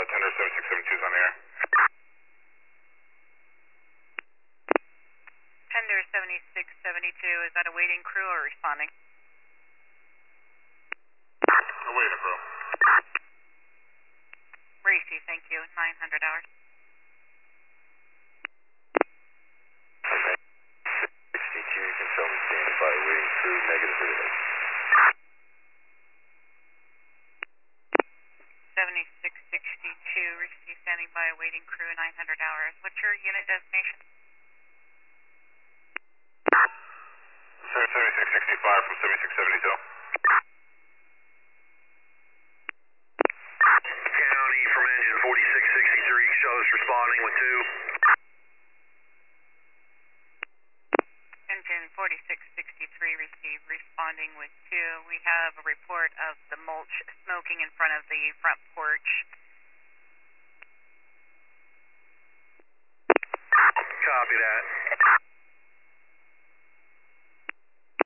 Tender 7672 is on the air. Tender 7672, is that a waiting crew or responding? Waiting crew. Racy, thank you. 900 hours. 62, confirm standing by, waiting crew, negative relay. 7662, receive standing by, waiting crew, 900 hours. What's your unit destination? 7665 from 7672. County from engine 4663, shows responding with 2. Engine 4663, receive, responding with 2. We have a report of the mulch smoking in front of the front porch. Copy that.